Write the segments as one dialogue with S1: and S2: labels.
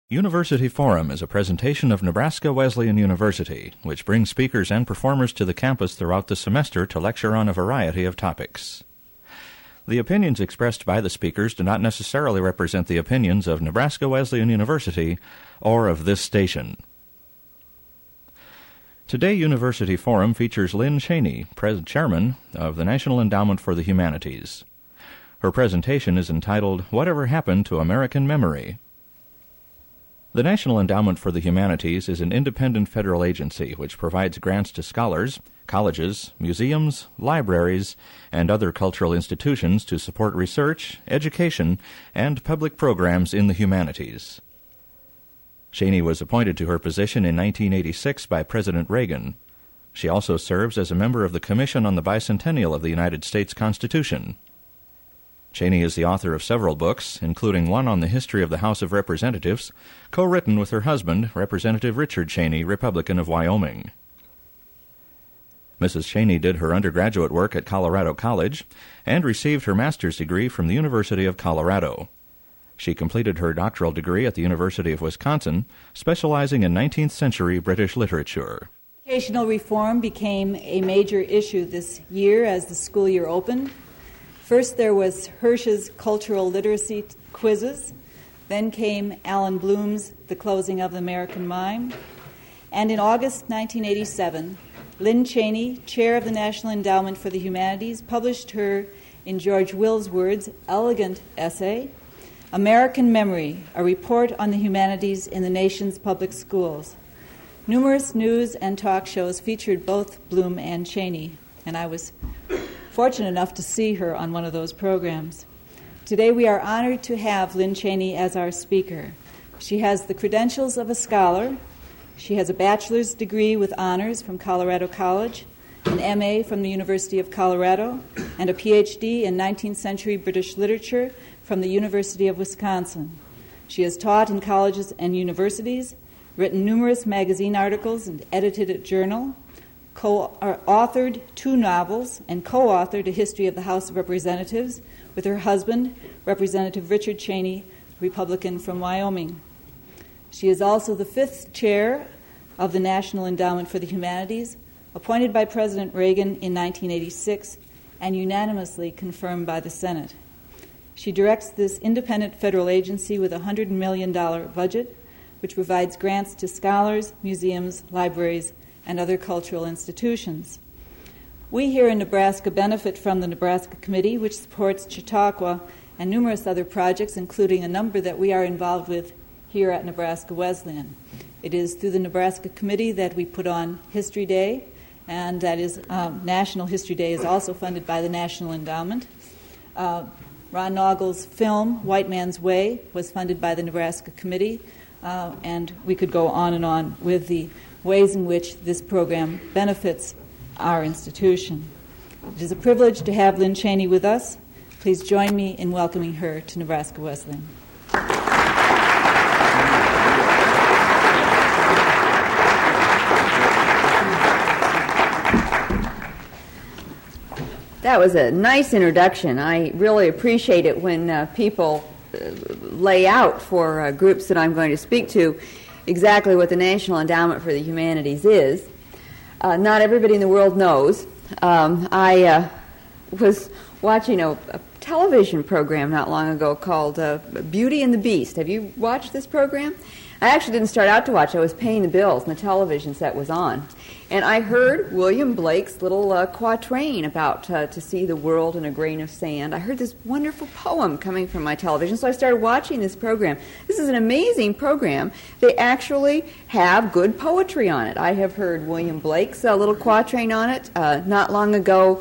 S1: University Forum is a presentation of Nebraska Wesleyan University, which brings speakers and performers to the campus throughout the semester to lecture on a variety of topics. The opinions expressed by the speakers do not necessarily represent the opinions of Nebraska Wesleyan University or of this station. Today, University Forum features Lynn Cheney, Chairman of the National Endowment for the Humanities. Her presentation is entitled, "Whatever Happened to American Memory?" The National Endowment for the Humanities is an independent federal agency which provides grants to scholars, colleges, museums, libraries, and other cultural institutions to support research, education, and public programs in the humanities. Cheney was appointed to her position in 1986 by President Reagan. She also serves as a member of the Commission on the Bicentennial of the United States Constitution. Cheney is the author of several books, including one on the history of the House of Representatives, co-written with her husband, Representative Richard Cheney, Republican of Wyoming. Mrs. Cheney did her undergraduate work at Colorado College and received her master's degree from the University of Colorado. She completed her doctoral degree at the University of Wisconsin, specializing in 19th century British literature.
S2: Educational reform became a major issue this year as the school year opened. First, there was Hirsch's cultural literacy quizzes. Then came Alan Bloom's The Closing of the American Mime. And in August 1987, Lynn Cheney, chair of the National Endowment for the Humanities, published her, in George Will's words, elegant essay, American Memory, a report on the humanities in the nation's public schools. Numerous news and talk shows featured both Bloom and Cheney, and I was fortunate enough to see her on one of those programs. Today we are honored to have Lynn Cheney as our speaker. She has the credentials of a scholar. She has a bachelor's degree with honors from Colorado College, an MA from the University of Colorado, and a PhD in 19th century British literature from the University of Wisconsin. She has taught in colleges and universities, written numerous magazine articles, and edited a journal, authored 2 novels, and co-authored a history of the House of Representatives with her husband, Representative Richard Cheney, Republican from Wyoming. She is also the 5th chair of the National Endowment for the Humanities, appointed by President Reagan in 1986 and unanimously confirmed by the Senate. She directs this independent federal agency with a $100 million budget, which provides grants to scholars, museums, libraries, and other cultural institutions. We here in Nebraska benefit from the Nebraska Committee, which supports Chautauqua and numerous other projects, including a number that we are involved with here at Nebraska Wesleyan. It is through the Nebraska Committee that we put on History Day, and that is National History Day is also funded by the National Endowment. Ron Nagel's film, White Man's Way, was funded by the Nebraska Committee, and we could go on and on with the ways in which this program benefits our institution. It is a privilege to have Lynn Cheney with us. Please join me in welcoming her to Nebraska Wesleyan.
S3: That was a nice introduction. I really appreciate it when people lay out for groups that I'm going to speak to exactly what the National Endowment for the Humanities is. Not everybody in the world knows. I was watching a television program not long ago called Beauty and the Beast. Have you watched this program? I actually didn't start out to watch. I was paying the bills and the television set was on. And I heard William Blake's little quatrain about to see the world in a grain of sand. I heard this wonderful poem coming from my television, so I started watching this program. This is an amazing program. They actually have good poetry on it. I have heard William Blake's little quatrain on it. Not long ago,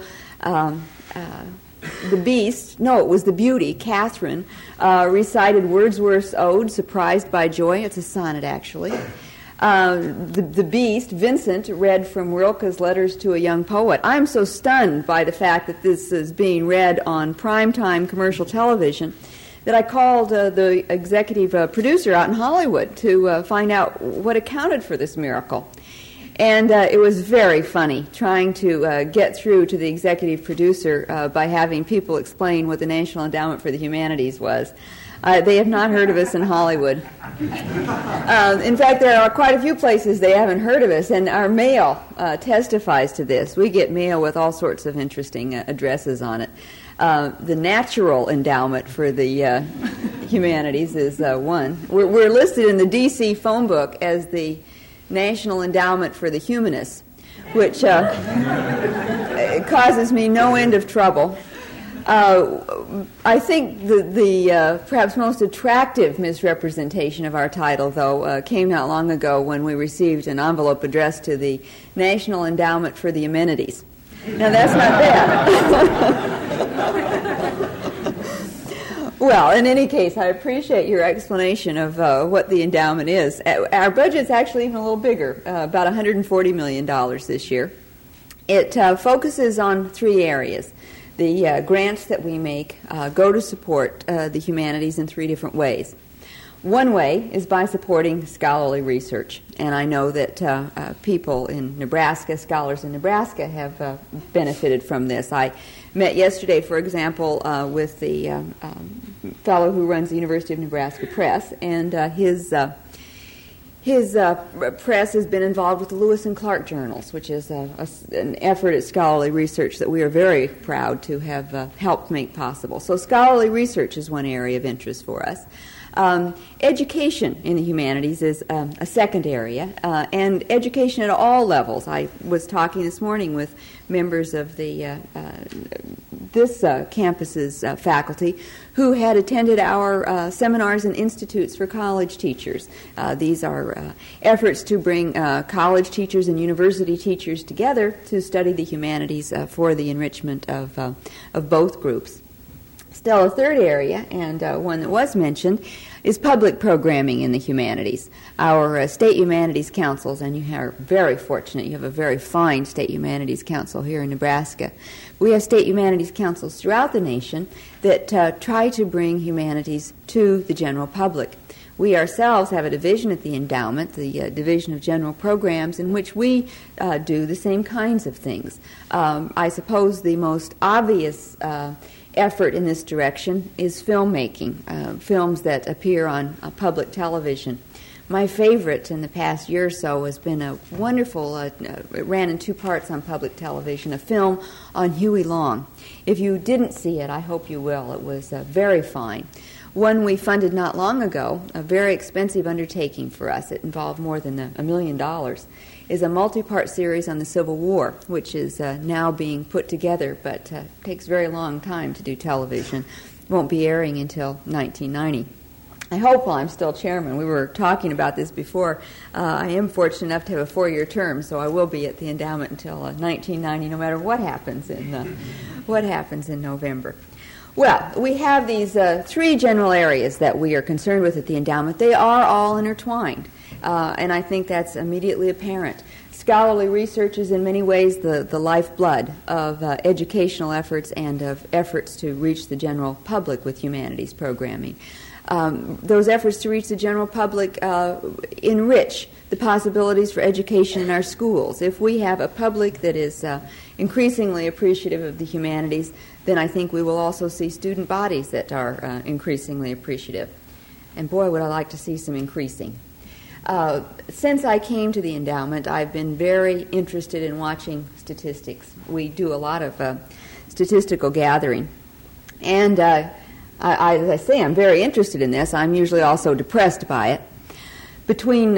S3: the Beast, no, it was the Beauty, Catherine, recited Wordsworth's ode, Surprised by Joy. It's a sonnet, actually. The Beast, Vincent, read from Rilke's Letters to a Young Poet. I'm so stunned by the fact that this is being read on primetime commercial television that I called the executive producer out in Hollywood to find out what accounted for this miracle. And it was very funny trying to get through to the executive producer by having people explain what the National Endowment for the Humanities was. They have not heard of us in Hollywood. In fact, there are quite a few places they haven't heard of us, and our mail testifies to this. We get mail with all sorts of interesting addresses on it. The Natural Endowment for the Humanities is one. We're listed in the D.C. phone book as the National Endowment for the Humanists, which causes me no end of trouble. I think the perhaps most attractive misrepresentation of our title, though, came not long ago when we received an envelope addressed to the National Endowment for the Amenities. Now, that's not bad. Well, in any case, I appreciate your explanation of what the endowment is. Our budget's actually even a little bigger, about $140 million this year. It focuses on three areas. The grants that we make go to support the humanities in three different ways. One way is by supporting scholarly research, and I know that people in Nebraska, scholars in Nebraska, have benefited from this. I met yesterday, for example, with the fellow who runs the University of Nebraska Press, and his press has been involved with the Lewis and Clark journals, which is an effort at scholarly research that we are very proud to have helped make possible. So scholarly research is one area of interest for us. Education in the humanities is a second area, and education at all levels. I was talking this morning with members of this campus's faculty who had attended our seminars and institutes for college teachers. These are efforts to bring college teachers and university teachers together to study the humanities for the enrichment of both groups. Still, a third area, and one that was mentioned, is public programming in the humanities. Our state humanities councils, and you are very fortunate, you have a very fine state humanities council here in Nebraska. We have state humanities councils throughout the nation that try to bring humanities to the general public. We ourselves have a division at the endowment, the Division of General Programs, in which we do the same kinds of things. I suppose the most obvious effort in this direction is filmmaking, films that appear on public television. My favorite in the past year or so has been a wonderful, it ran in two parts on public television, a film on Huey Long. If you didn't see it, I hope you will. It was very fine. One we funded not long ago, a very expensive undertaking for us. It involved more than $1 million. Is a multi-part series on the Civil War, which is now being put together, but takes a very long time to do television. Won't be airing until 1990. I hope while I'm still chairman. We were talking about this before. I am fortunate enough to have a 4-year term, so I will be at the endowment until 1990, no matter what happens in November. Well, we have these three general areas that we are concerned with at the endowment. They are all intertwined. And I think that's immediately apparent. Scholarly research is in many ways the lifeblood of educational efforts and of efforts to reach the general public with humanities programming. Those efforts to reach the general public enrich the possibilities for education in our schools. If we have a public that is increasingly appreciative of the humanities, then I think we will also see student bodies that are increasingly appreciative. And boy, would I like to see some increasing. Since I came to the endowment, I've been very interested in watching statistics. We do a lot of statistical gathering. And as I say, I'm very interested in this. I'm usually also depressed by it. Between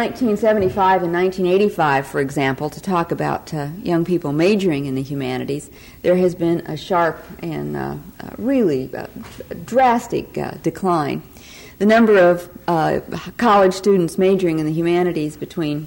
S3: 1975 and 1985, for example, to talk about young people majoring in the humanities, there has been a sharp and really drastic decline. The number of college students majoring in the humanities between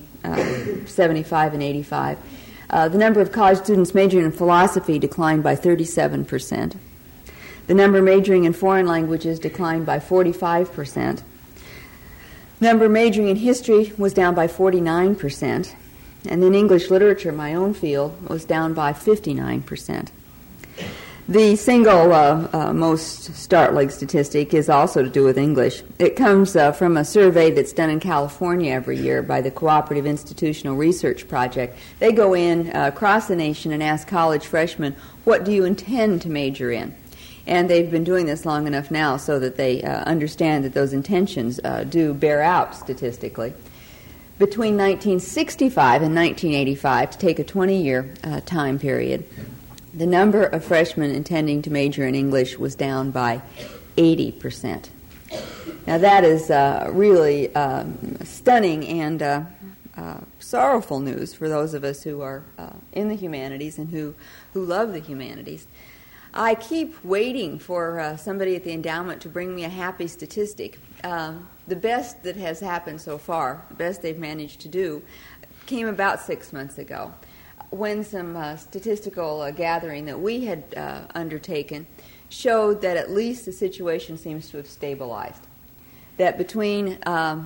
S3: 75 and 85, the number of college students majoring in philosophy declined by 37%. The number majoring in foreign languages declined by 45%. The number majoring in history was down by 49%. And then English literature, my own field, was down by 59%. The single most startling statistic is also to do with English. It comes from a survey that's done in California every year by the Cooperative Institutional Research Project. They go in across the nation and ask college freshmen, what do you intend to major in? And they've been doing this long enough now so that they understand that those intentions do bear out statistically. Between 1965 and 1985, to take a 20-year time period, the number of freshmen intending to major in English was down by 80%. Now that is really stunning and sorrowful news for those of us who are in the humanities and who love the humanities. I keep waiting for somebody at the endowment to bring me a happy statistic. The best that has happened so far, the best they've managed to do, came about 6 months ago, when some statistical gathering that we had undertaken showed that at least the situation seems to have stabilized. That between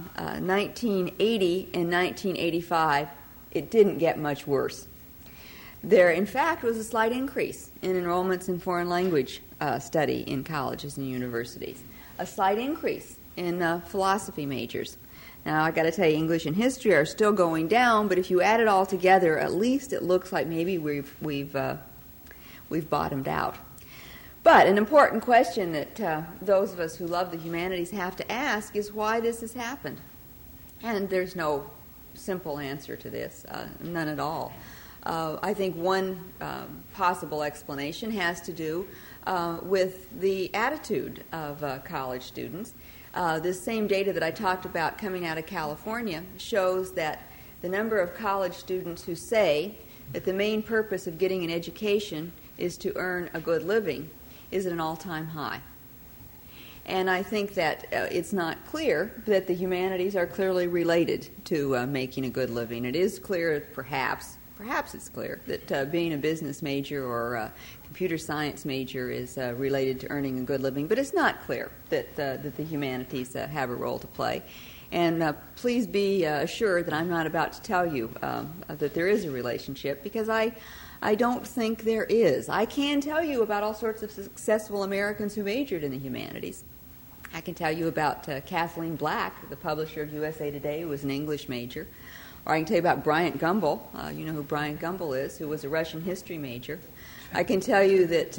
S3: 1980 and 1985, it didn't get much worse. There, in fact, was a slight increase in enrollments in foreign language study in colleges and universities, a slight increase in philosophy majors. Now, I got to tell you, English and history are still going down, but if you add it all together, at least it looks like maybe we've bottomed out. But an important question that those of us who love the humanities have to ask is why this has happened. And there's no simple answer to this, none at all. I think one possible explanation has to do with the attitude of college students. This same data that I talked about coming out of California shows that the number of college students who say that the main purpose of getting an education is to earn a good living is at an all-time high. And I think that it's not clear that the humanities are clearly related to making a good living. It is clear, perhaps it's clear, that being a business major or a computer science major is related to earning a good living, but it's not clear that the humanities have a role to play. And please be assured that I'm not about to tell you that there is a relationship, because I don't think there is. I can tell you about all sorts of successful Americans who majored in the humanities. I can tell you about Kathleen Black, the publisher of USA Today, who was an English major. Or I can tell you about Bryant Gumbel. You know who Bryant Gumbel is, who was a Russian history major. I can tell you that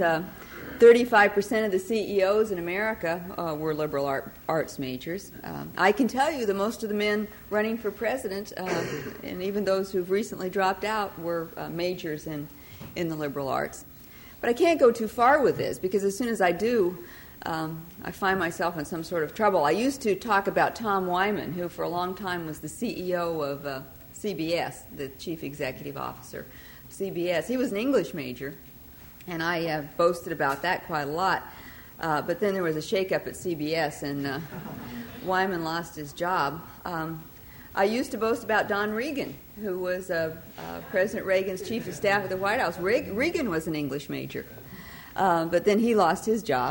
S3: 35% of the CEOs in America were liberal arts majors. I can tell you that most of the men running for president, and even those who've recently dropped out, were majors in the liberal arts. But I can't go too far with this, because as soon as I do, I find myself in some sort of trouble. I used to talk about Tom Wyman, who for a long time was the CEO of CBS, the chief executive officer of CBS. He was an English major, and I boasted about that quite a lot. But then there was a shakeup at CBS, and Wyman lost his job. I used to boast about Don Regan, who was President Reagan's chief of staff at the White House. Regan was an English major, but then he lost his job.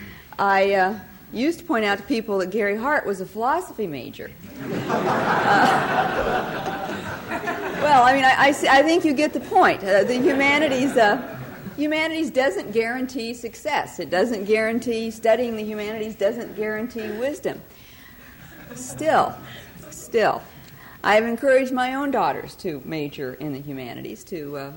S3: I used to point out to people that Gary Hart was a philosophy major. Well, I mean, I think you get the point. The humanities doesn't guarantee success. It doesn't guarantee studying the humanities, doesn't guarantee wisdom. Still, I have encouraged my own daughters to major in the humanities, to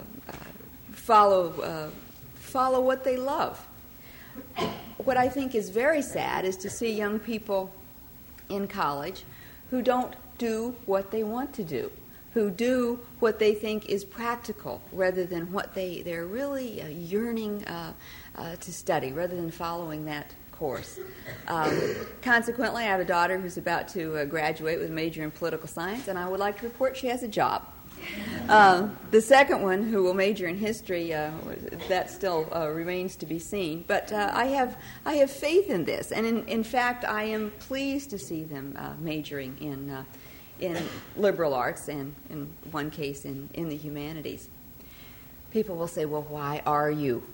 S3: follow what they love. What I think is very sad is to see young people in college who don't do what they want to do, who do what they think is practical rather than what they're really yearning to study, rather than following that course. Consequently, I have a daughter who's about to graduate with a major in political science, and I would like to report she has a job. The second one, who will major in history, that still remains to be seen. But I have faith in this, and in fact, I am pleased to see them majoring in liberal arts, and in one case in the humanities. People will say, well, why are you?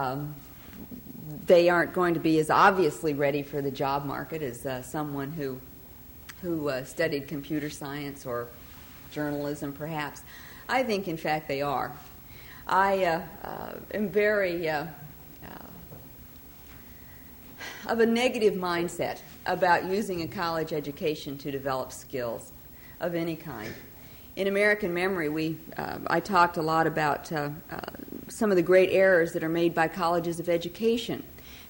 S3: They aren't going to be as obviously ready for the job market as someone who studied computer science or journalism, perhaps. I think, in fact, they are. I am very of a negative mindset about using a college education to develop skills of any kind. In American Memory, I talked a lot about some of the great errors that are made by colleges of education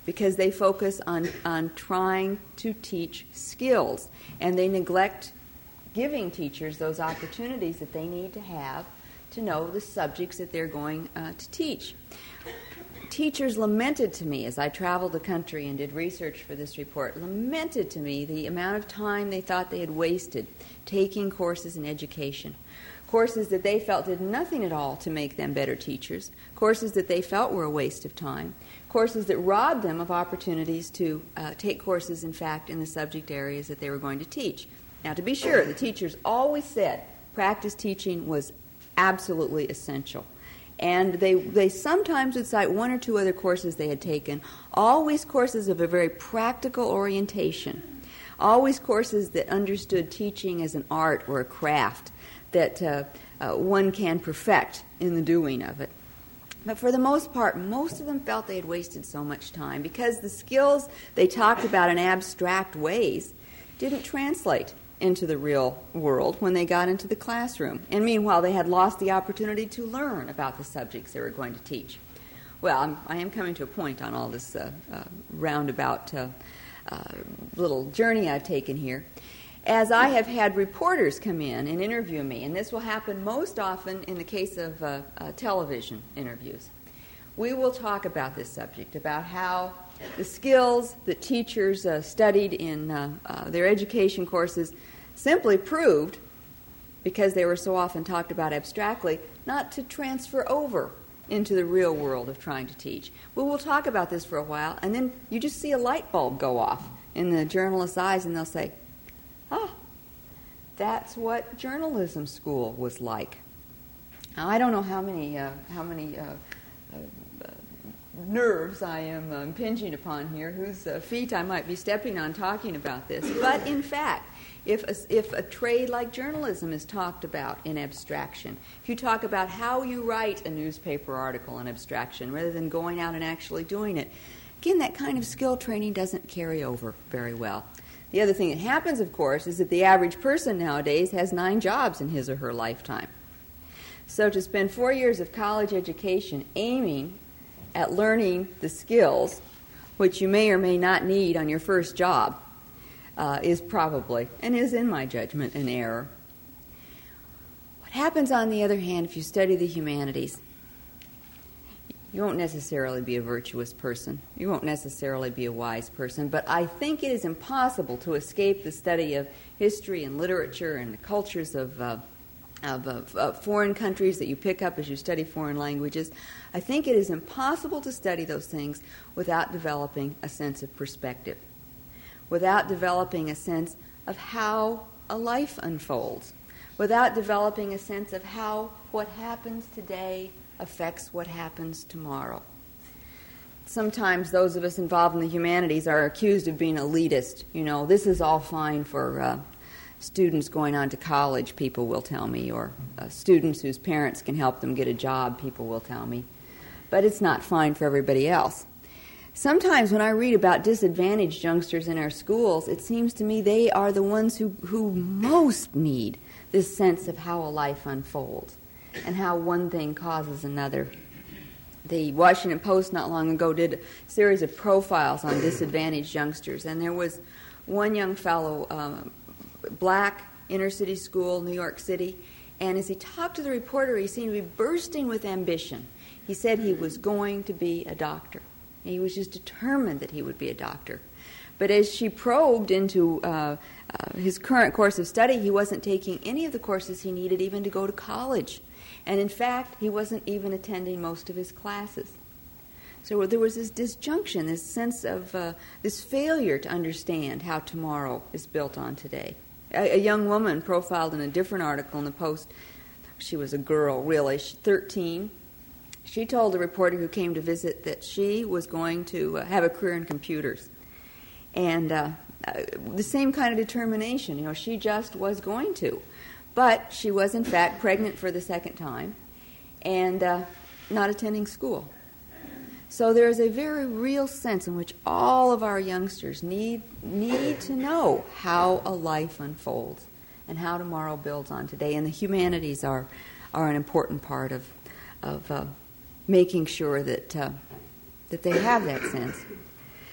S3: because they focus on trying to teach skills, and they neglect giving teachers those opportunities that they need to have to know the subjects that they're going to teach. Teachers lamented to me as I traveled the country and did research for this report, lamented to me the amount of time they thought they had wasted taking courses in education. Courses that they felt did nothing at all to make them better teachers, courses that they felt were a waste of time, courses that robbed them of opportunities to take courses, in fact, in the subject areas that they were going to teach. Now, to be sure, the teachers always said practice teaching was absolutely essential. And they sometimes would cite one or two other courses they had taken, always courses of a very practical orientation, always courses that understood teaching as an art or a craft that one can perfect in the doing of it. But for the most part, most of them felt they had wasted so much time because the skills they talked about in abstract ways didn't translate into the real world when they got into the classroom. And meanwhile, they had lost the opportunity to learn about the subjects they were going to teach. Well, I am coming to a point on all this roundabout little journey I've taken here. As I have had reporters come in and interview me, and this will happen most often in the case of television interviews, we will talk about this subject, about how the skills that teachers studied in their education courses simply proved, because they were so often talked about abstractly, not to transfer over into the real world of trying to teach. We will talk about this for a while, and then you just see a light bulb go off in the journalist's eyes, and they'll say, that's what journalism school was like. Now, I don't know how many nerves I am impinging upon here, whose feet I might be stepping on talking about this. But in fact, if a trade like journalism is talked about in abstraction, if you talk about how you write a newspaper article in abstraction rather than going out and actually doing it, again, that kind of skill training doesn't carry over very well. The other thing that happens, of course, is that the average person nowadays has 9 jobs in his or her lifetime. So to spend 4 years of college education aiming at learning the skills, which you may or may not need on your first job, is probably, and is in my judgment, an error. What happens, on the other hand, if you study the humanities? You won't necessarily be a virtuous person. You won't necessarily be a wise person. But I think it is impossible to escape the study of history and literature and the cultures of foreign countries that you pick up as you study foreign languages. I think it is impossible to study those things without developing a sense of perspective, without developing a sense of how a life unfolds, without developing a sense of how what happens today affects what happens tomorrow. Sometimes those of us involved in the humanities are accused of being elitist. You know, this is all fine for students going on to college, people will tell me, or students whose parents can help them get a job, people will tell me. But it's not fine for everybody else. Sometimes when I read about disadvantaged youngsters in our schools, it seems to me they are the ones who most need this sense of how a life unfolds and how one thing causes another. The Washington Post not long ago did a series of profiles on disadvantaged youngsters, and there was one young fellow, black, inner city school, New York City, and as he talked to the reporter, he seemed to be bursting with ambition. He said he was going to be a doctor. He was just determined that he would be a doctor. But as she probed into his current course of study, he wasn't taking any of the courses he needed even to go to college. And in fact, he wasn't even attending most of his classes. So there was this disjunction, this sense of this failure to understand how tomorrow is built on today. A young woman profiled in a different article in the Post, she was a girl, really, 13. She told the reporter who came to visit that she was going to have a career in computers. And the same kind of determination, you know, she just was going to. But she was, in fact, pregnant for the second time and not attending school. So there is a very real sense in which all of our youngsters need to know how a life unfolds and how tomorrow builds on today. And the humanities are an important part of making sure that they have that sense.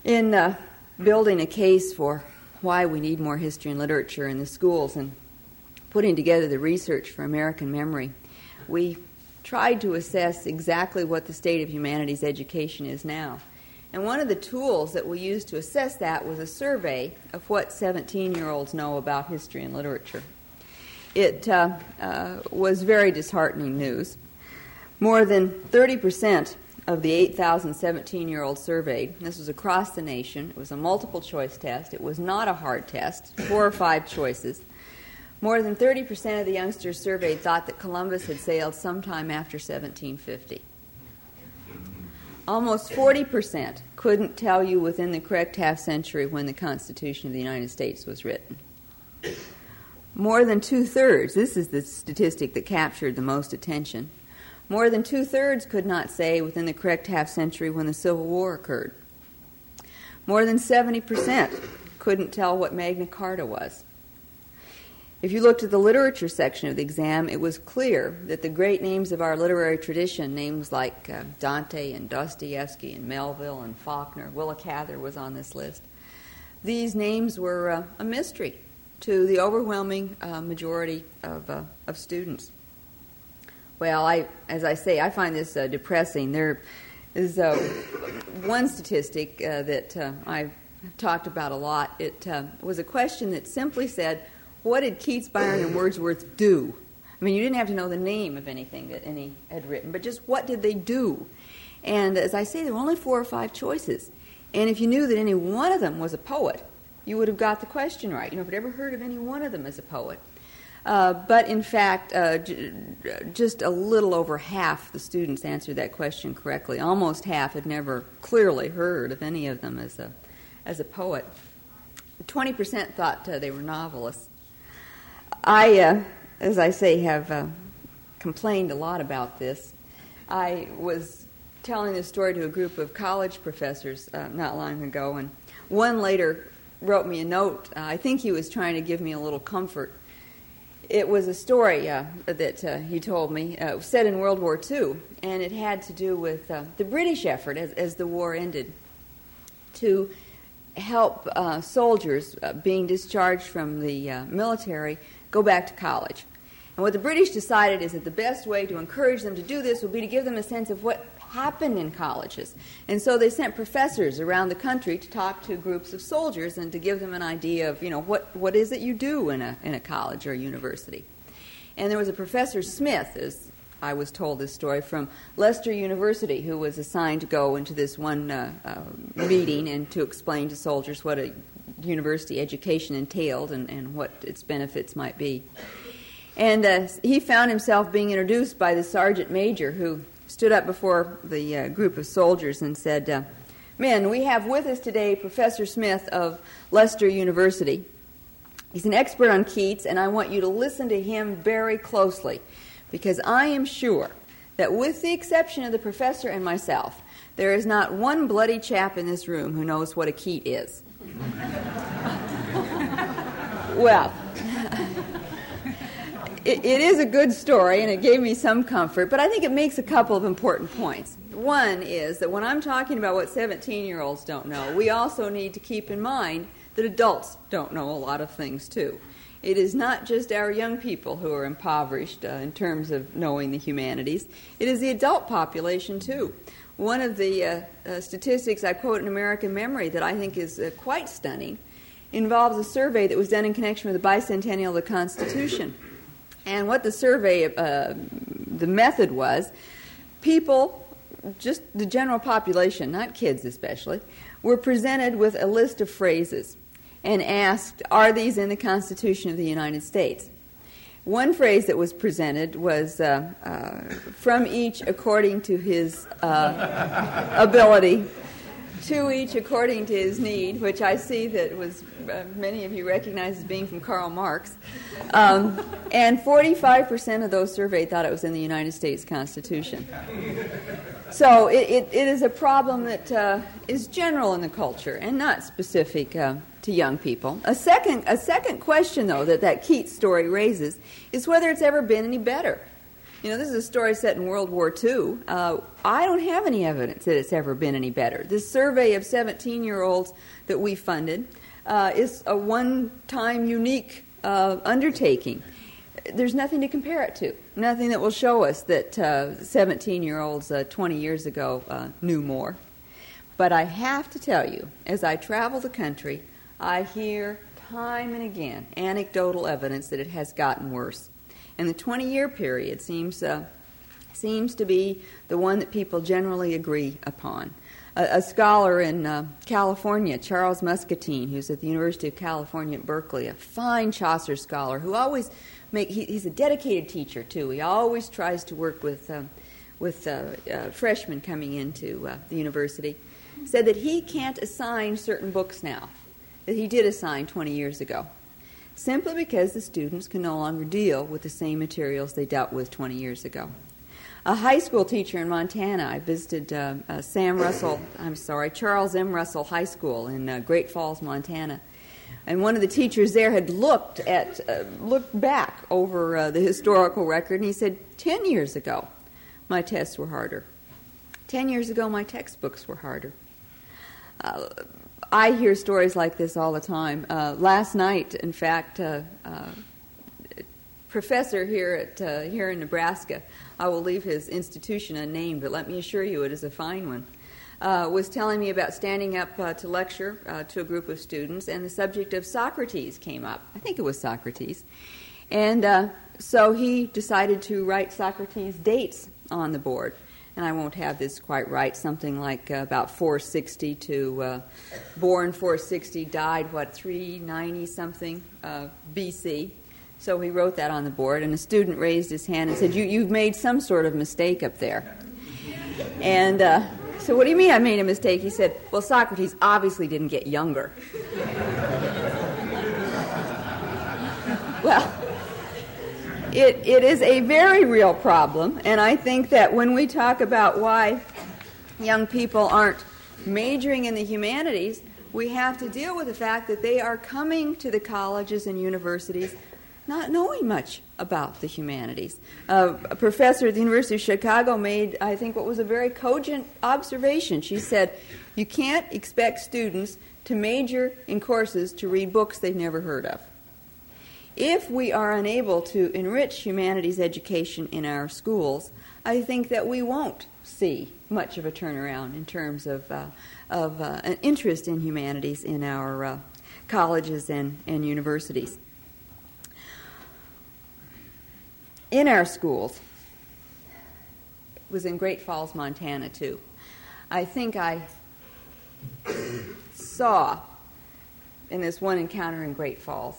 S3: In building a case for why we need more history and literature in the schools and putting together the research for American memory, we tried to assess exactly what the state of humanities education is now. And one of the tools that we used to assess that was a survey of what 17-year-olds know about history and literature. It was very disheartening news. More than 30% of the 8,000 17-year-olds surveyed, this was across the nation, it was a multiple-choice test, it was not a hard test, 4 or 5 choices. More than 30% of the youngsters surveyed thought that Columbus had sailed sometime after 1750. Almost 40% couldn't tell you within the correct half century when the Constitution of the United States was written. More than 2/3, this is the statistic that captured the most attention, more than 2/3 could not say within the correct half century when the Civil War occurred. More than 70% couldn't tell what Magna Carta was. If you looked at the literature section of the exam, it was clear that the great names of our literary tradition, names like Dante and Dostoevsky and Melville and Faulkner, Willa Cather was on this list, these names were a mystery to the overwhelming majority of students. Well, as I say, I find this depressing. There is one statistic that I've talked about a lot. It was a question that simply said, what did Keats, Byron, and Wordsworth do? I mean, you didn't have to know the name of anything that any had written, but just what did they do? And as I say, there were only 4 or 5 choices. And if you knew that any one of them was a poet, you would have got the question right. You know, if you'd ever heard of any one of them as a poet. But in fact, just a little over half the students answered that question correctly. Almost half had never clearly heard of any of them as a poet. 20% thought they were novelists. I, as I say, have complained a lot about this. I was telling this story to a group of college professors not long ago, and one later wrote me a note. I think he was trying to give me a little comfort. It was a story that he told me, set in World War II, and it had to do with the British effort as the war ended to help soldiers being discharged from the military go back to college. And what the British decided is that the best way to encourage them to do this would be to give them a sense of what happened in colleges. And so they sent professors around the country to talk to groups of soldiers and to give them an idea of, you know, what is it you do in a college or a university. And there was a Professor Smith, as I was told this story, from Leicester University, who was assigned to go into this one meeting and to explain to soldiers what a university education entailed and what its benefits might be. And he found himself being introduced by the sergeant major, who stood up before the group of soldiers and said, "Men, we have with us today Professor Smith of Leicester University. He's an expert on Keats, and I want you to listen to him very closely, because I am sure that with the exception of the professor and myself, there is not one bloody chap in this room who knows what a Keat is." Well, it is a good story, and it gave me some comfort, but I think it makes a couple of important points. One is that when I'm talking about what 17-year-olds don't know, we also need to keep in mind that adults don't know a lot of things, too. It is not just our young people who are impoverished in terms of knowing the humanities. It is the adult population, too. One of the statistics I quote in American Memory that I think is quite stunning involves a survey that was done in connection with the bicentennial of the Constitution. And what the survey, the method was, people, just the general population, not kids especially, were presented with a list of phrases and asked, are these in the Constitution of the United States? One phrase that was presented was, from each according to his ability, to each according to his need, which I see that was many of you recognize as being from Karl Marx. And 45% of those surveyed thought it was in the United States Constitution. So it is a problem that is general in the culture and not specific to young people. A second question, though, that Keats story raises is whether it's ever been any better. This is a story set in World War II. I don't have any evidence that it's ever been any better. This survey of 17-year-olds that we funded is a one-time unique undertaking. There's nothing to compare it to, nothing that will show us that 17-year-olds 20 years ago knew more. But I have to tell you, as I travel the country, I hear time and again anecdotal evidence that it has gotten worse. And the 20-year period seems to be the one that people generally agree upon. A scholar in California, Charles Muscatine, who's at the University of California at Berkeley, a fine Chaucer scholar who always he's a dedicated teacher too. He always tries to work with freshmen coming into the university. Said that he can't assign certain books now that he did assign 20 years ago, simply because the students can no longer deal with the same materials they dealt with 20 years ago. A high school teacher in Montana, I visited Charles M. Russell High School in Great Falls, Montana. And one of the teachers there had looked back over the historical record, and he said, 10 years ago, my tests were harder. 10 years ago, my textbooks were harder. I hear stories like this all the time. Last night, in fact, professor here in Nebraska, I will leave his institution unnamed, but let me assure you it is a fine one, was telling me about standing up to lecture to a group of students, and the subject of Socrates came up. I think it was Socrates. And so he decided to write Socrates' dates on the board. And I won't have this quite right, something like about 460 to born 460, died, 390-something B.C. So he wrote that on the board, and a student raised his hand and said, you've made some sort of mistake up there. And so what do you mean I made a mistake? He said, well, Socrates obviously didn't get younger. Well, it is a very real problem, and I think that when we talk about why young people aren't majoring in the humanities, we have to deal with the fact that they are coming to the colleges and universities not knowing much about the humanities. A professor at the University of Chicago made, I think, what was a very cogent observation. She said, you can't expect students to major in courses to read books they've never heard of. If we are unable to enrich humanities education in our schools, I think that we won't see much of a turnaround in terms of an interest in humanities in our colleges and universities. In our schools, it was in Great Falls, Montana, too. I think I saw in this one encounter in Great Falls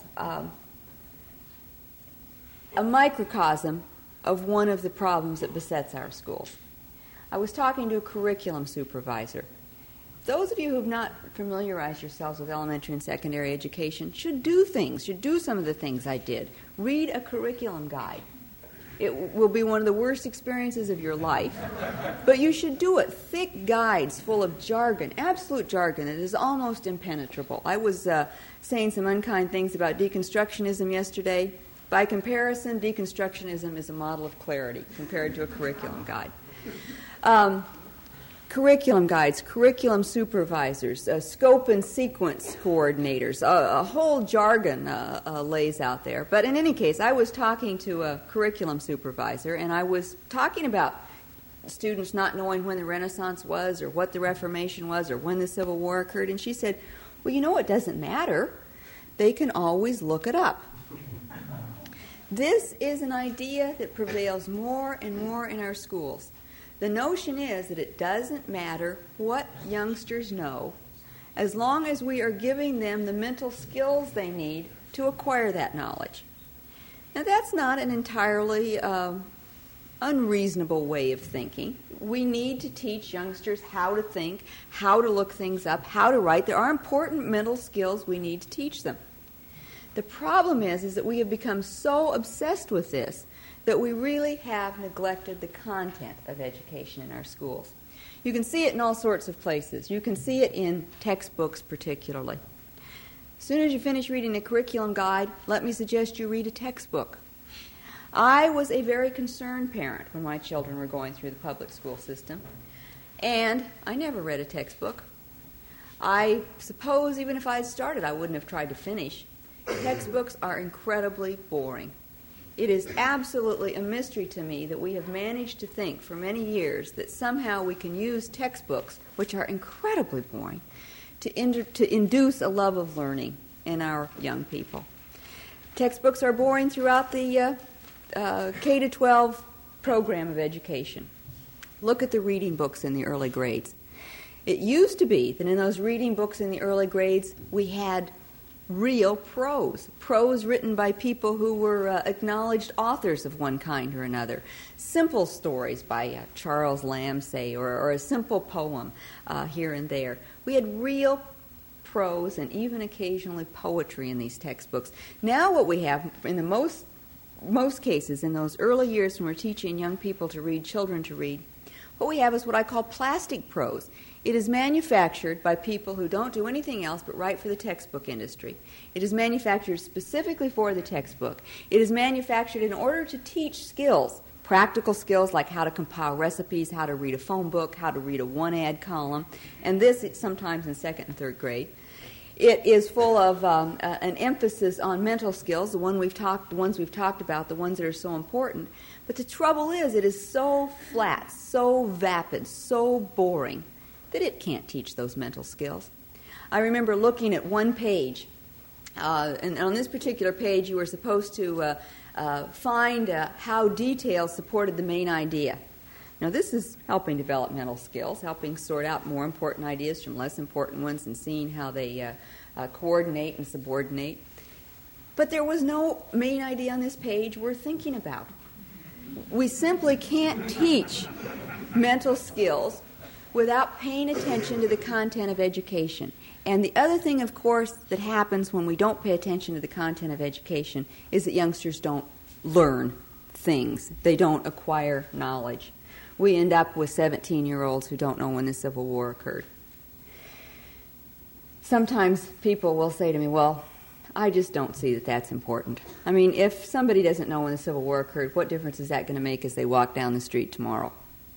S3: a microcosm of one of the problems that besets our schools. I was talking to a curriculum supervisor. Those of you who have not familiarized yourselves with elementary and secondary education should do some of the things I did. Read a curriculum guide. It will be one of the worst experiences of your life. But you should do it. Thick guides full of jargon, absolute jargon that is almost impenetrable. I was saying some unkind things about deconstructionism yesterday. By comparison, deconstructionism is a model of clarity compared to a curriculum guide. Curriculum guides, curriculum supervisors, scope and sequence coordinators, a whole jargon lays out there. But in any case, I was talking to a curriculum supervisor, and I was talking about students not knowing when the Renaissance was or what the Reformation was or when the Civil War occurred, and she said, well, you know, it doesn't matter. They can always look it up. This is an idea that prevails more and more in our schools. The notion is that it doesn't matter what youngsters know as long as we are giving them the mental skills they need to acquire that knowledge. Now, that's not an entirely unreasonable way of thinking. We need to teach youngsters how to think, how to look things up, how to write. There are important mental skills we need to teach them. The problem is that we have become so obsessed with this that we really have neglected the content of education in our schools. You can see it in all sorts of places. You can see it in textbooks particularly. As soon as you finish reading a curriculum guide, let me suggest you read a textbook. I was a very concerned parent when my children were going through the public school system, and I never read a textbook. I suppose even if I had started, I wouldn't have tried to finish. Textbooks are incredibly boring. It is absolutely a mystery to me that we have managed to think for many years that somehow we can use textbooks, which are incredibly boring, to induce a love of learning in our young people. Textbooks are boring throughout the K-12 program of education. Look at the reading books in the early grades. It used to be that in those reading books in the early grades, we had real prose written by people who were acknowledged authors of one kind or another. Simple stories by Charles Lamb, say, or a simple poem here and there. We had real prose and even occasionally poetry in these textbooks. Now what we have in the most cases in those early years when we're teaching young people to read, children to read, what we have is what I call plastic prose. It is manufactured by people who don't do anything else but write for the textbook industry. It is manufactured specifically for the textbook. It is manufactured in order to teach skills, practical skills like how to compile recipes, how to read a phone book, how to read a one-ad column, and this it's sometimes in second and third grade. It is full of an emphasis on mental skills, the ones we've talked about, the ones that are so important. But the trouble is, it is so flat, so vapid, so boring that it can't teach those mental skills. I remember looking at one page, and on this particular page, you were supposed to find how details supported the main idea. Now, this is helping develop mental skills, helping sort out more important ideas from less important ones and seeing how they coordinate and subordinate. But there was no main idea on this page worth thinking about. We simply can't teach mental skills without paying attention to the content of education. And the other thing, of course, that happens when we don't pay attention to the content of education is that youngsters don't learn things. They don't acquire knowledge. We end up with 17-year-olds who don't know when the Civil War occurred. Sometimes people will say to me, well, I just don't see that that's important. I mean, if somebody doesn't know when the Civil War occurred, what difference is that going to make as they walk down the street tomorrow?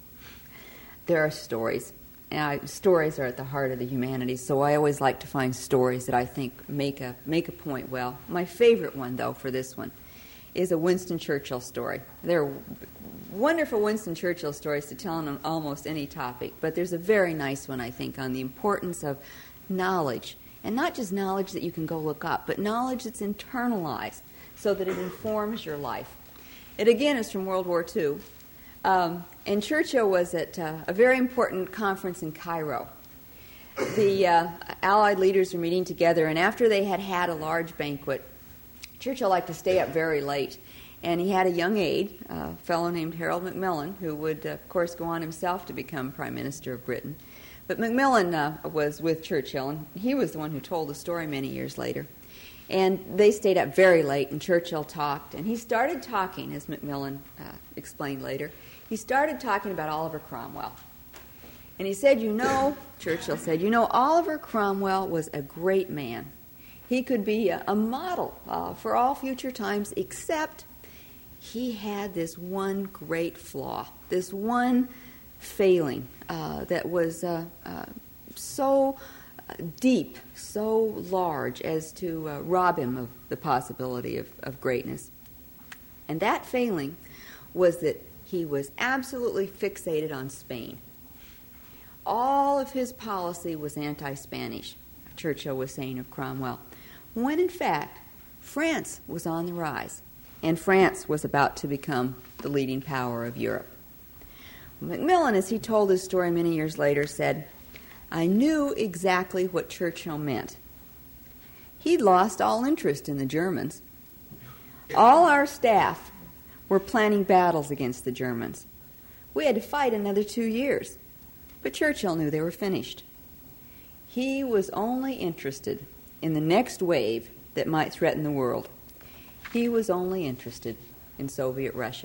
S3: There are stories. Stories are at the heart of the humanities, so I always like to find stories that I think make a point well. My favorite one, though, for this one is a Winston Churchill story. There are wonderful Winston Churchill stories to tell on almost any topic, but there's a very nice one, I think, on the importance of knowledge, and not just knowledge that you can go look up, but knowledge that's internalized so that it informs your life. It, again, is from World War II, and Churchill was at a very important conference in Cairo. The Allied leaders were meeting together, and after they had had a large banquet, Churchill liked to stay up very late, and he had a young aide, a fellow named Harold Macmillan, who would, of course, go on himself to become Prime Minister of Britain. But Macmillan was with Churchill, and he was the one who told the story many years later. And they stayed up very late, and Churchill talked. And he started talking, as Macmillan explained later, he started talking about Oliver Cromwell. And he said, Churchill said, Oliver Cromwell was a great man. He could be a model for all future times, except he had this one great flaw, this one failing that was so deep, so large as to rob him of the possibility of greatness. And that failing was that he was absolutely fixated on Spain. All of his policy was anti-Spanish, Churchill was saying of Cromwell, when in fact France was on the rise, and France was about to become the leading power of Europe. Macmillan, as he told his story many years later, said, I knew exactly what Churchill meant. He'd lost all interest in the Germans. All our staff were planning battles against the Germans. We had to fight another 2 years, but Churchill knew they were finished. He was only interested in the next wave that might threaten the world. He was only interested in Soviet Russia.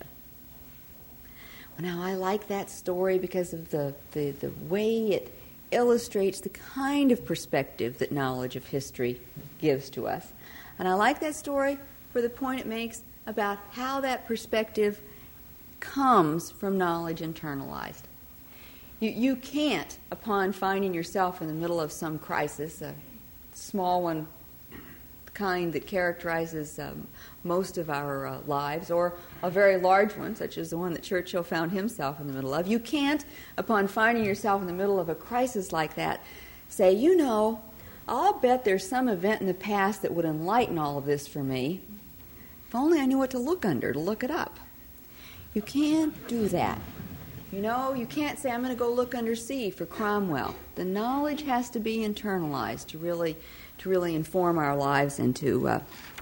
S3: Now, I like that story because of the way it illustrates the kind of perspective that knowledge of history gives to us. And I like that story for the point it makes about how that perspective comes from knowledge internalized. You can't, upon finding yourself in the middle of some crisis, a small one, the kind that characterizes most of our lives, or a very large one, such as the one that Churchill found himself in the middle of, you can't, upon finding yourself in the middle of a crisis like that, say, you know, I'll bet there's some event in the past that would enlighten all of this for me. If only I knew what to look under, to look it up. You can't do that. You know, you can't say, I'm going to go look under C for Cromwell. The knowledge has to be internalized to really inform our lives and to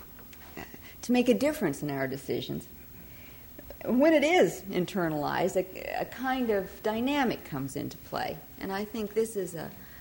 S3: make a difference in our decisions. When it is internalized, a kind of dynamic comes into play. And I think this is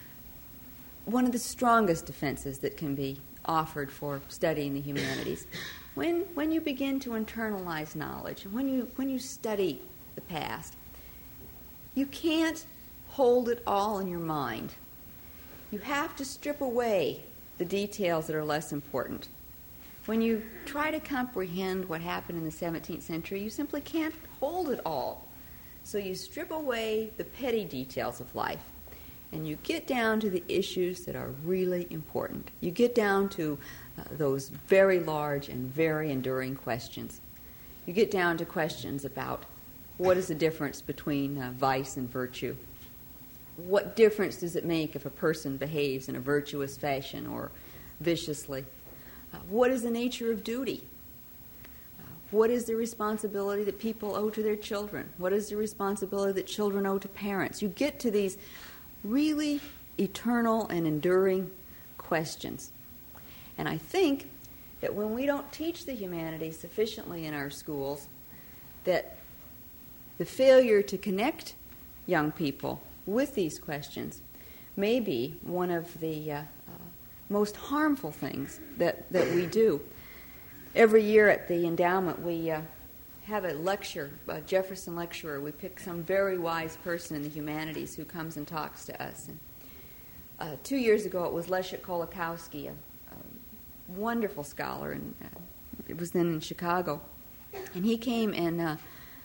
S3: one of the strongest defenses that can be offered for studying the humanities. When you begin to internalize knowledge, when you study the past, you can't hold it all in your mind. You have to strip away the details that are less important. When you try to comprehend what happened in the 17th century, you simply can't hold it all. So you strip away the petty details of life, and you get down to the issues that are really important. You get down to those very large and very enduring questions. You get down to questions about what is the difference between vice and virtue? What difference does it make if a person behaves in a virtuous fashion or viciously? What is the nature of duty? What is the responsibility that people owe to their children? What is the responsibility that children owe to parents? You get to these really eternal and enduring questions. And I think that when we don't teach the humanities sufficiently in our schools, that the failure to connect young people with these questions may be one of the most harmful things that we do. Every year at the endowment, we have a lecture, a Jefferson lecturer. We pick some very wise person in the humanities who comes and talks to us. And 2 years ago, it was Leszek Kolakowski, a wonderful scholar, and it was then in Chicago. And he came and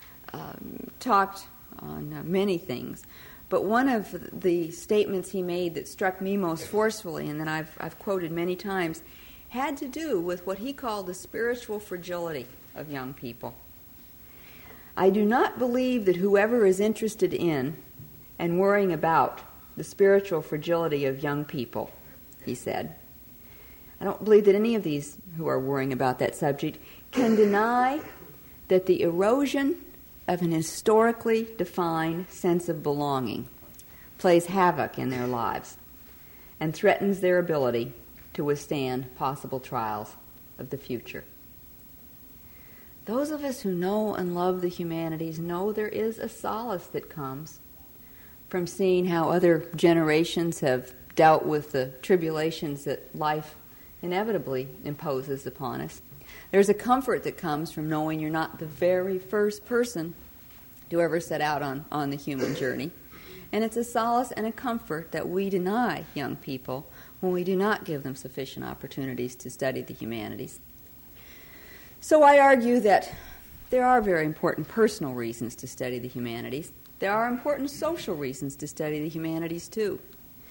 S3: talked on many things. But one of the statements he made that struck me most forcefully, and that I've quoted many times, had to do with what he called the spiritual fragility of young people. I do not believe that whoever is interested in and worrying about the spiritual fragility of young people, he said, I don't believe that any of these who are worrying about that subject can deny that the erosion of an historically defined sense of belonging plays havoc in their lives and threatens their ability to withstand possible trials of the future. Those of us who know and love the humanities know there is a solace that comes from seeing how other generations have dealt with the tribulations that life inevitably imposes upon us. There's a comfort that comes from knowing you're not the very first person to ever set out on the human journey. And it's a solace and a comfort that we deny young people when we do not give them sufficient opportunities to study the humanities. So I argue that there are very important personal reasons to study the humanities. There are important social reasons to study the humanities, too.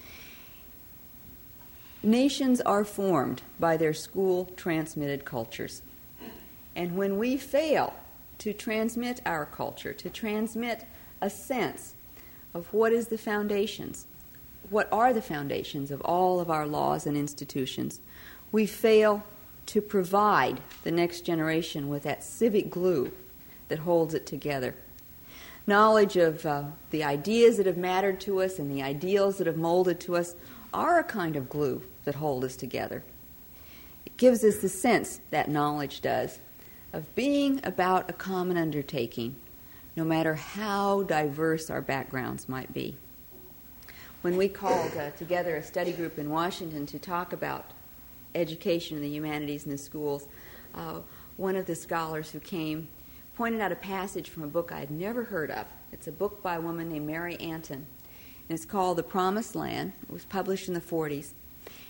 S3: Nations are formed by their school-transmitted cultures. And when we fail to transmit our culture, to transmit a sense of what is the foundations, what are the foundations of all of our laws and institutions, we fail to provide the next generation with that civic glue that holds it together. Knowledge of the ideas that have mattered to us and the ideals that have molded to us are a kind of glue that hold us together. It gives us the sense, that knowledge does, of being about a common undertaking, no matter how diverse our backgrounds might be. When we called together a study group in Washington to talk about education in the humanities in the schools, one of the scholars who came pointed out a passage from a book I had never heard of. It's a book by a woman named Mary Anton, and it's called The Promised Land. It was published in the 40s.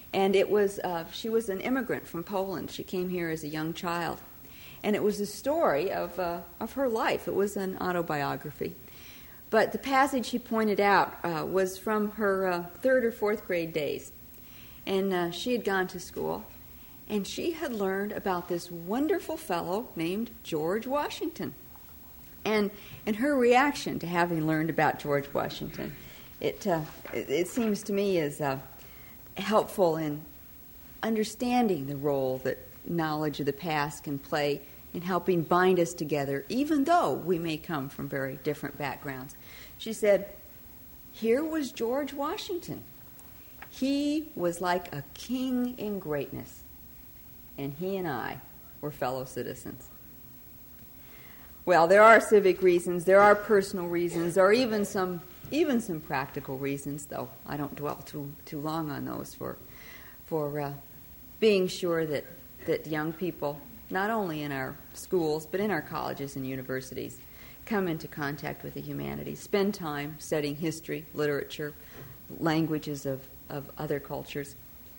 S3: And she was an immigrant from Poland. She came here as a young child. And it was a story of her life. It was an autobiography. But the passage she pointed out was from her third or fourth grade days. And she had gone to school, and she had learned about this wonderful fellow named George Washington. And her reaction to having learned about George Washington, it seems to me is helpful in understanding the role that knowledge of the past can play in helping bind us together, even though we may come from very different backgrounds. She said, "Here was George Washington. He was like a king in greatness, and he and I were fellow citizens." Well, there are civic reasons, there are personal reasons, there are even some practical reasons, though I don't dwell too long on those, for being sure that young people, not only in our schools, but in our colleges and universities, come into contact with the humanities, spend time studying history, literature, languages of other cultures.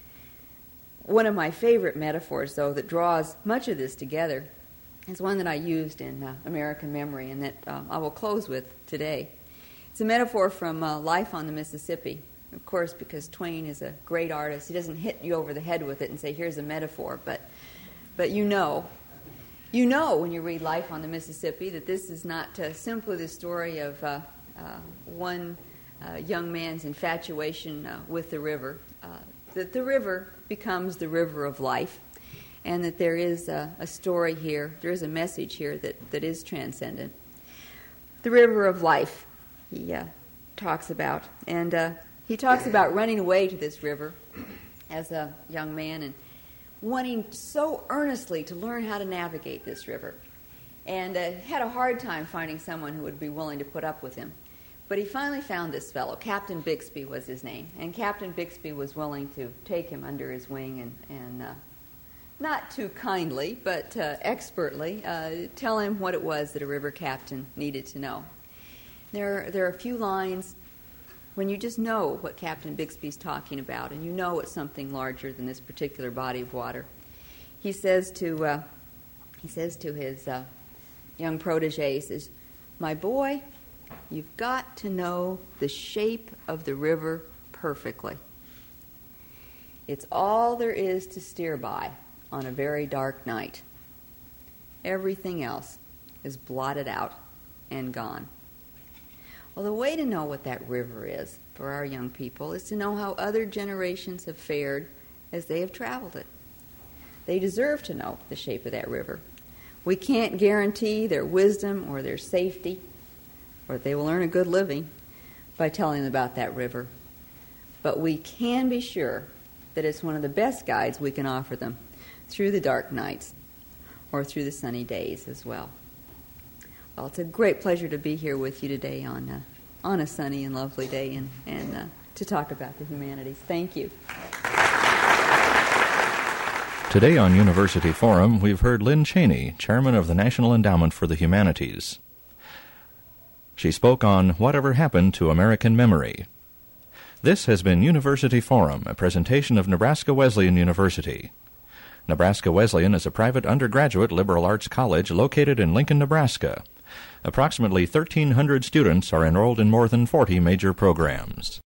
S3: One of my favorite metaphors, though, that draws much of this together is one that I used in American Memory and that I will close with today. It's a metaphor from Life on the Mississippi. Of course, because Twain is a great artist, he doesn't hit you over the head with it and say, here's a metaphor, but you know when you read Life on the Mississippi that this is not simply the story of one young man's infatuation with the river, that the river becomes the river of life, and that there is a story here, there is a message here that is transcendent. The river of life, he talks about, and he talks about running away to this river as a young man and wanting so earnestly to learn how to navigate this river, and had a hard time finding someone who would be willing to put up with him. But he finally found this fellow. Captain Bixby was his name, and Captain Bixby was willing to take him under his wing and not too kindly, but expertly, tell him what it was that a river captain needed to know. There are a few lines when you just know what Captain Bixby's talking about, and you know it's something larger than this particular body of water. He says to his young protege, he says, "My boy, you've got to know the shape of the river perfectly. It's all there is to steer by on a very dark night. Everything else is blotted out and gone." Well, the way to know what that river is for our young people is to know how other generations have fared as they have traveled it. They deserve to know the shape of that river. We can't guarantee their wisdom or their safety, or that they will earn a good living by telling them about that river. But we can be sure that it's one of the best guides we can offer them through the dark nights or through the sunny days as well. Well, it's a great pleasure to be here with you today on a sunny and lovely day and to talk about the humanities. Thank you.
S1: Today on University Forum, we've heard Lynn Cheney, chairman of the National Endowment for the Humanities. She spoke on Whatever Happened to American Memory. This has been University Forum, a presentation of Nebraska Wesleyan University. Nebraska Wesleyan is a private undergraduate liberal arts college located in Lincoln, Nebraska. Approximately 1,300 students are enrolled in more than 40 major programs.